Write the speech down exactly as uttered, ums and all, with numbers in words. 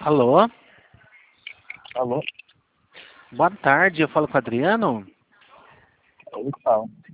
Alô? Alô? Boa tarde, eu falo com o Adriano? Ele fala.